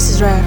This is rare.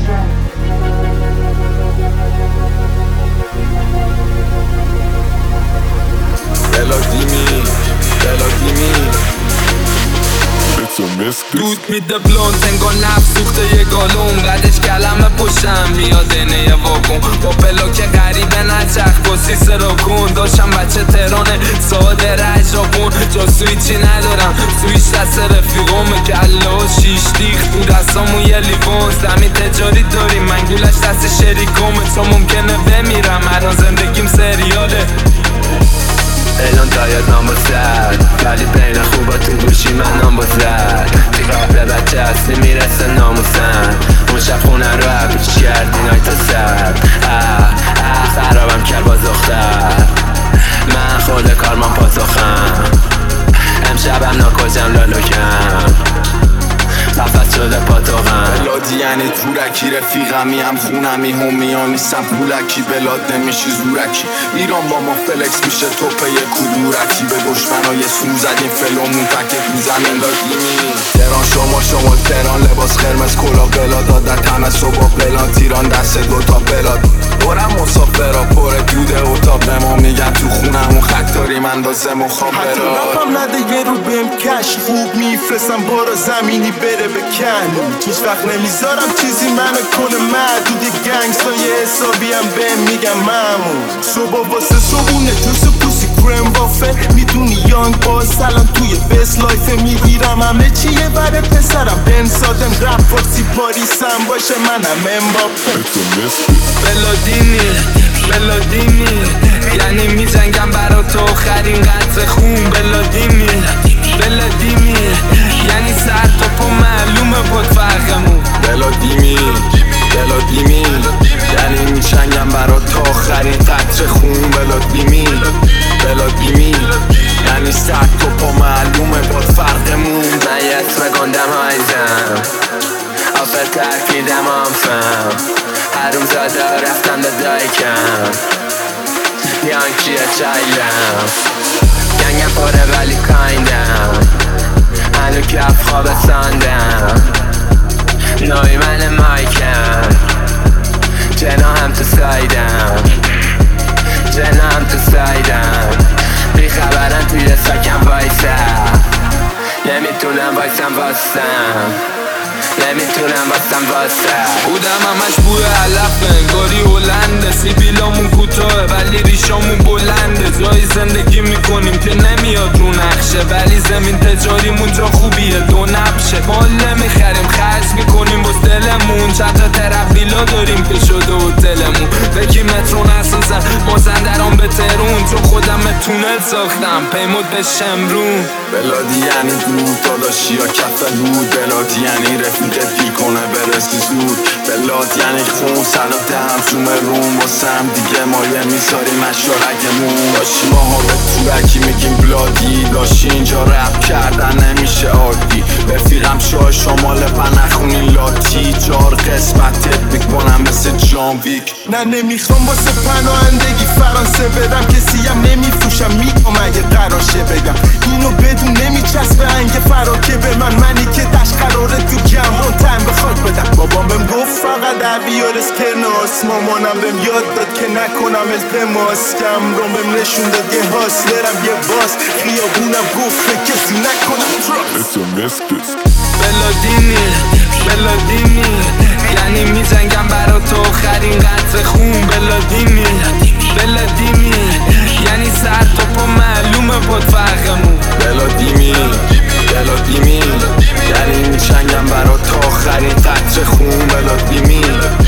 دود میده بلوند انگار نفس سوخته یه گالون قدش کلمه پشتم میاد اینه یه واگون با بلاک غریبه نچرخ با سیسه را کن داشتم بچه تهرانه ساده رج را کن جا سویچی ندارم سویچ دست رفیقامه کله و شیش دیخ تو دستامون یه لیوان زمین تجاری داریم منگولش دست شریکامه تا ممکنه بمیرم الان زندگیم سریاله الان داید نام بزد ولی بین خوبا تو گوشی من نام بزد تی قبل بچه هستی میرسه ناموسن اون شب خونه رو عبیش کردی نای تا سر خرابم کرد با دختر من خود کارمان پاسخم امشبم ناکجم لالوکم قفص شده پاتوغم بلادی یعنی تورکی رفیقمی هم خونمی همیان نیستم پولکی بلاد نمیشی زورکی ایران با ما فلکس میشه توپه یه کدورکی به دشمنای سو زدیم فلومون تکه تو زمین لادیمی تهران شما تهران لباس قرمز کلا بلاد دادن همه صبح بلاد تیران دست دوتا بلاد برم مسافرها پره دوده اتاق به ما میگن تو خونمون خط داریم اندازه مخابرات حتی رفم نده یه رو بهم کش خوب میفرستم بارا زمینی بره بکن هیچ وقت نمیذارم چیزی منو کنه محدود گنگستای حسابی هم بهم میگم ممون صبح واسه صبونه جوس پوسی کرم وافل میدونی یانگ باز الان توی بس لایف میگیرم همه چیه بره پسرم بن سادم رپ فارسی پاریسم باشه منم امباپه بلادینی یعنی میجنگم برا تو آخرین قطره خون بلادینی یعنی سر تو پا معلومه بود فرقمون بلادیمی یعنی میجنگم برا تو آخرین قطره خون بلادیمی یعنی سر تو پا معلومه بود فرقمون من یه اسم گندم هایزم آفر ترکیدم آمفم هروم زاده رفتم به دایکم یانکیه چایلم گنگم پره ولی کایندم هنو کف خواب ساندم نوی من مایکم جنا هم تو سایدم بی خبرن توی ساکم وایسم نمیتونم بودم همش بوی علف انگاری هلنده سیبیلامون کوتاه ولی ریشامون بلنده جایی زندگی میکنیم که نمیاد رو نقشه ولی زمین تجاریمون جا خوبیه دو نبشه مال نمیخریم خرج میکنیم باز دلمون چند تا ترقیلا داریم که شده هتلمون بکی مترو نسازن مازندران به تهرون چون خودم تونل ساختم پیمود به شمرون بلادی یعنی دود داداشی یا کف لود بلادی یعنی رفیقت گیر کنه برسی زود بلاد یعنی خون سر دهم زوم روم واسم دیگه مایه میذاریم اشارگمون داشی ماها به تورکی میگیم بلادی داشی اینجا رپ کردن نمیشه عادی رفیقم شاه شمال پنخونی لاتی 4 قسمتت میکنم مثل جان ویک نه نمیخوام واسه پناهندگی فرانسه برم کسی هم نمیفروشم میگم اگه قراشه بگم اینو بدون نمیچسبه انگ فراکه به منی که دشت قراره تو گمرون تن به خاک بدم بابام بهم گفت فقط بیار اسکناس مامانم بهم یاد داد که نکنم التماس گمرون بهم نشون داد یه حاصلرم یه باز خیابونم گفت که کسی نکنم بلادینی یعنی میجنگم برا تو آخرین قطره خون بلادینی یعنی سر تو پا معلومه بود فرقمون بلادیمی یعنی میچنگم برا تا آخرین قطره خون بلادیمی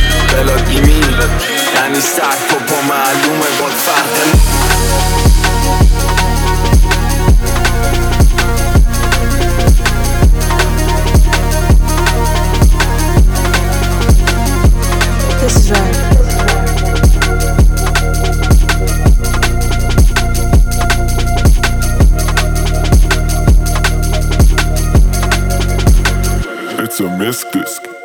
یعنی سر تو پا معلومه بود فرقمون This is rare. It's a misc disc.